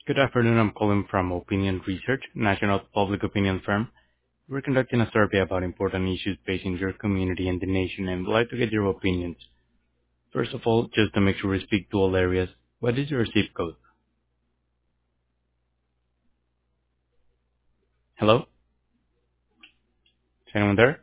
Good afternoon. I'm calling from Opinion Research, national public opinion firm. We're conducting a survey about important issues facing your community and the nation, and would like to get your opinions. First of all, just to make sure we speak to all areas, what is your zip code? Hello? Is anyone there?